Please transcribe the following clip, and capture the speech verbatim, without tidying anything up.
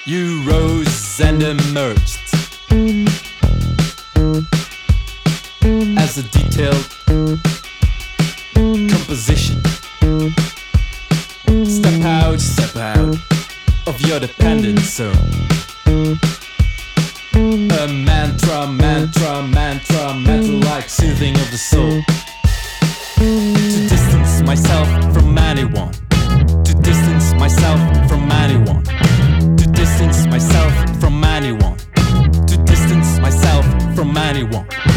You rose and emerged as a detailed composition. Step out, step out of your dependent zone. A mantra, mantra, mantra, mantra-like soothing of the soul. To distance myself from anyone. To distance myself from anyone. To distance myself from anyone. To distance myself from anyone.